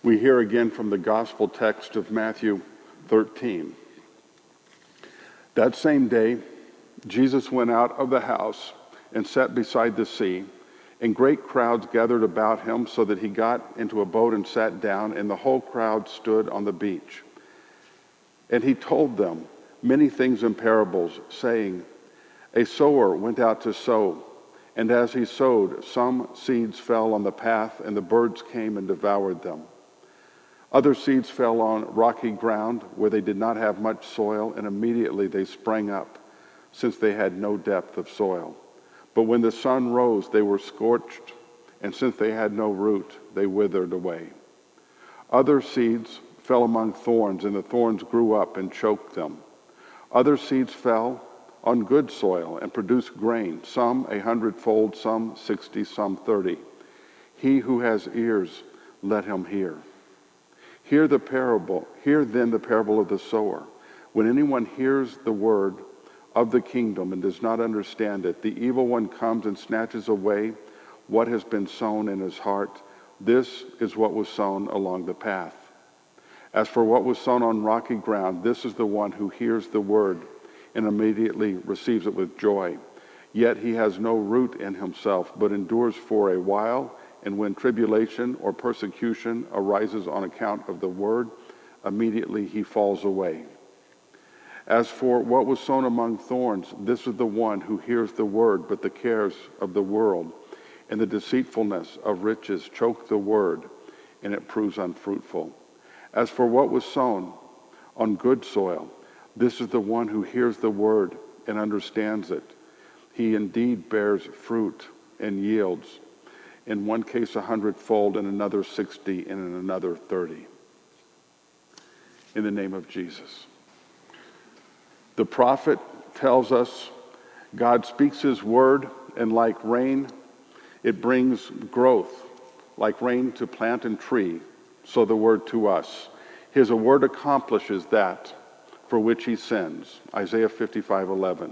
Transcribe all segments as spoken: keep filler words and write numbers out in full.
We hear again from the gospel text of Matthew thirteen. That same day, Jesus went out of the house and sat beside the sea, and great crowds gathered about him, so that he got into a boat and sat down, and the whole crowd stood on the beach. And he told them many things in parables, saying, A sower went out to sow, and as he sowed, some seeds fell on the path, and the birds came and devoured them. Other seeds fell on rocky ground, where they did not have much soil, and immediately they sprang up, since they had no depth of soil. But when the sun rose, they were scorched, and since they had no root, they withered away. Other seeds fell among thorns, and the thorns grew up and choked them. Other seeds fell on good soil and produced grain, some a hundredfold, some sixty, some thirty. He who has ears, let him hear. Hear the parable, hear then the parable of the sower. When anyone hears the word of the kingdom and does not understand it, the evil one comes and snatches away what has been sown in his heart. This is what was sown along the path. As for what was sown on rocky ground, this is the one who hears the word and immediately receives it with joy. Yet he has no root in himself, but endures for a while. And when tribulation or persecution arises on account of the word, immediately he falls away. As for what was sown among thorns, this is the one who hears the word, but the cares of the world and the deceitfulness of riches choke the word, and it proves unfruitful. As for what was sown on good soil, this is the one who hears the word and understands it. He indeed bears fruit and yields, in one case a hundredfold, in another sixty, and in another thirty. In the name of Jesus. The prophet tells us God speaks his word, and like rain, it brings growth. Like rain to plant and tree, so the word to us. His word accomplishes that for which he sends. Isaiah fifty-five eleven.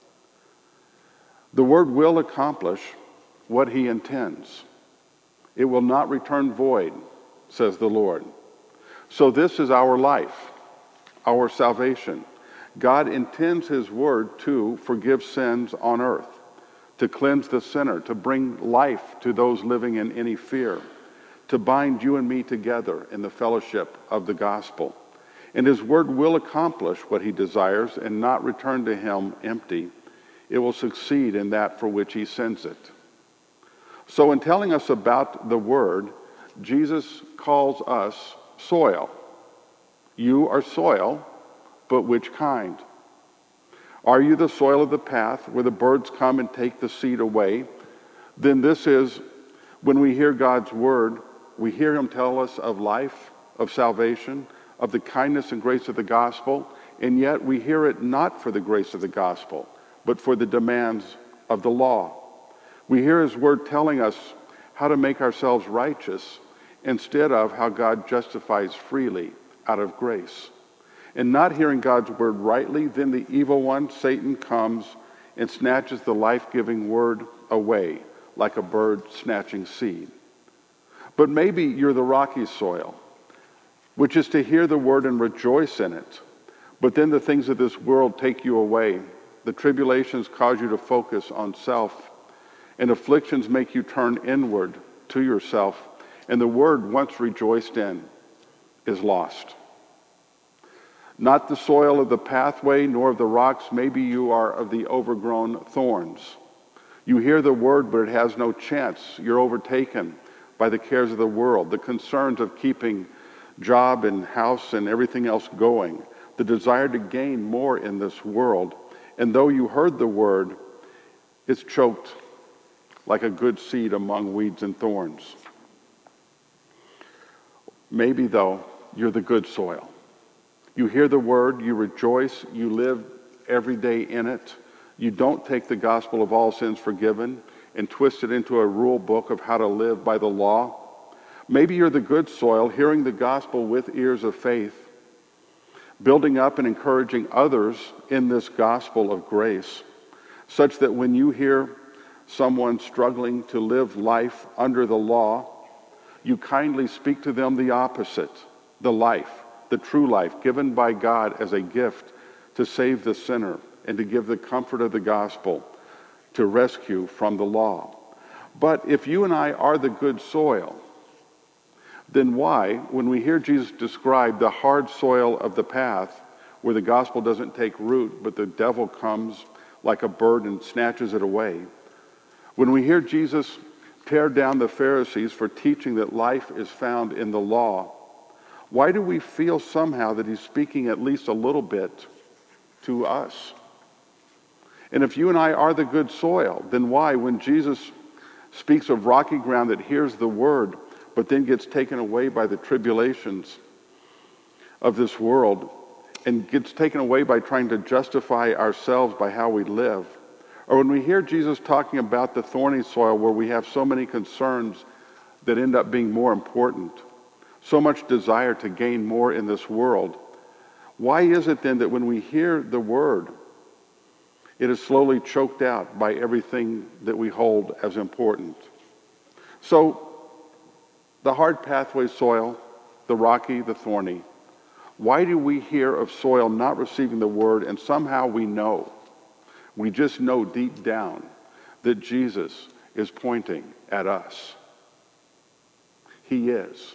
The word will accomplish what he intends. It will not return void, says the Lord. So this is our life, our salvation. God intends his word to forgive sins on earth, to cleanse the sinner, to bring life to those living in any fear, to bind you and me together in the fellowship of the gospel. And his word will accomplish what he desires and not return to him empty. It will succeed in that for which he sends it. So in telling us about the word, Jesus calls us soil. You are soil, but which kind? Are you the soil of the path where the birds come and take the seed away? Then this is, when we hear God's word, we hear him tell us of life, of salvation, of the kindness and grace of the gospel, and yet we hear it not for the grace of the gospel, but for the demands of the law. We hear his word telling us how to make ourselves righteous instead of how God justifies freely out of grace. And not hearing God's word rightly, then the evil one, Satan, comes and snatches the life-giving word away like a bird snatching seed. But maybe you're the rocky soil, which is to hear the word and rejoice in it. But then the things of this world take you away. The tribulations cause you to focus on self, and afflictions make you turn inward to yourself, and the word once rejoiced in is lost. Not the soil of the pathway, nor of the rocks. Maybe you are of the overgrown thorns. You hear the word, but it has no chance. You're overtaken by the cares of the world, the concerns of keeping job and house and everything else going, the desire to gain more in this world. And though you heard the word, it's choked like a good seed among weeds and thorns. Maybe, though, you're the good soil. You hear the word, you rejoice, you live every day in it. You don't take the gospel of all sins forgiven and twist it into a rule book of how to live by the law. Maybe you're the good soil, hearing the gospel with ears of faith, building up and encouraging others in this gospel of grace, such that when you hear someone struggling to live life under the law, you kindly speak to them the opposite, the life, the true life given by God as a gift to save the sinner and to give the comfort of the gospel to rescue from the law. But if you and I are the good soil, then why, when we hear Jesus describe the hard soil of the path where the gospel doesn't take root, but the devil comes like a bird and snatches it away, when we hear Jesus tear down the Pharisees for teaching that life is found in the law, why do we feel somehow that he's speaking at least a little bit to us? And if you and I are the good soil, then why, when Jesus speaks of rocky ground that hears the word, but then gets taken away by the tribulations of this world and gets taken away by trying to justify ourselves by how we live, or when we hear Jesus talking about the thorny soil where we have so many concerns that end up being more important, so much desire to gain more in this world, why is it then that when we hear the word, it is slowly choked out by everything that we hold as important? So, the hard pathway soil, the rocky, the thorny, why do we hear of soil not receiving the word and somehow we know, we just know deep down that Jesus is pointing at us? He is.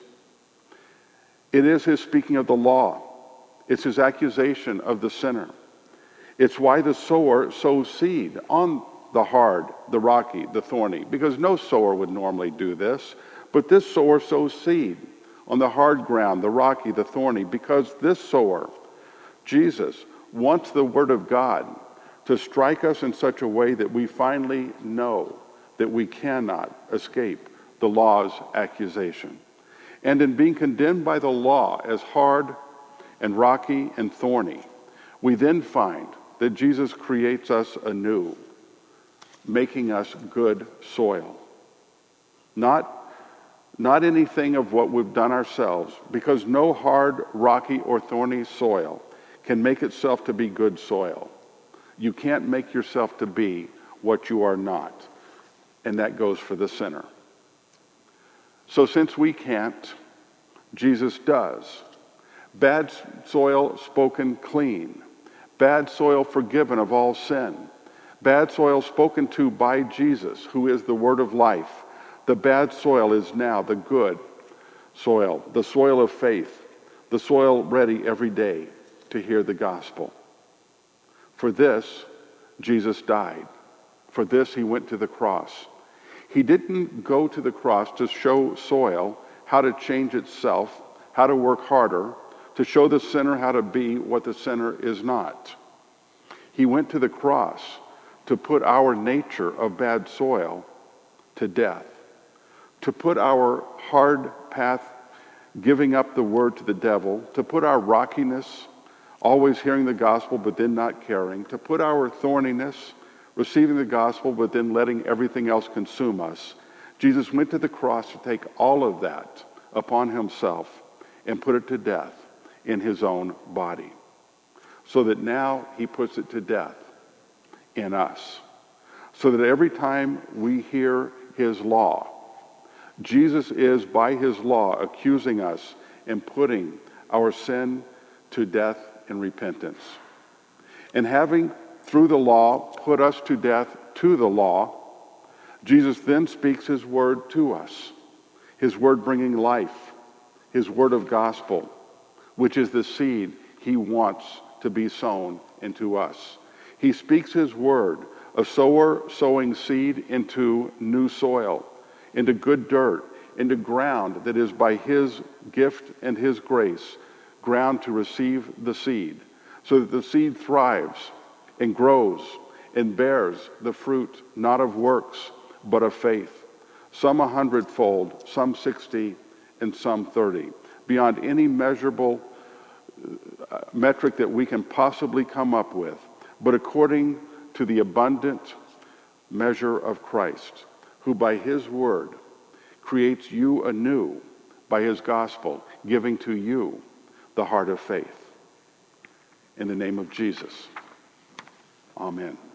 It is his speaking of the law. It's his accusation of the sinner. It's why the sower sows seed on the hard, the rocky, the thorny, because no sower would normally do this. But this sower sows seed on the hard ground, the rocky, the thorny, because this sower, Jesus, wants the word of God to strike us in such a way that we finally know that we cannot escape the law's accusation. And in being condemned by the law as hard and rocky and thorny, we then find that Jesus creates us anew, making us good soil. Not, not anything of what we've done ourselves, because no hard, rocky, or thorny soil can make itself to be good soil. You can't make yourself to be what you are not. And that goes for the sinner. So since we can't, Jesus does. Bad soil spoken clean. Bad soil forgiven of all sin. Bad soil spoken to by Jesus, who is the word of life. The bad soil is now the good soil, the soil of faith, the soil ready every day to hear the gospel. For this, Jesus died. For this, he went to the cross. He didn't go to the cross to show soil how to change itself, how to work harder, to show the sinner how to be what the sinner is not. He went to the cross to put our nature of bad soil to death, to put our hard path, giving up the word to the devil, to put our rockiness, always hearing the gospel but then not caring, to put our thorniness, receiving the gospel but then letting everything else consume us. Jesus went to the cross to take all of that upon himself and put it to death in his own body, so that now he puts it to death in us, so that every time we hear his law, Jesus is by his law accusing us and putting our sin to death in repentance. And having through the law put us to death to the law, Jesus then speaks his word to us, his word bringing life, his word of gospel, which is the seed he wants to be sown into us. He speaks his word, a sower sowing seed into new soil, into good dirt, into ground that is by his gift and his grace, ground to receive the seed, so that the seed thrives and grows and bears the fruit, not of works, but of faith. Some a hundredfold, some sixty, and some thirty, beyond any measurable metric that we can possibly come up with, but according to the abundant measure of Christ, who by his word creates you anew by his gospel, giving to you the heart of faith. In the name of Jesus, amen.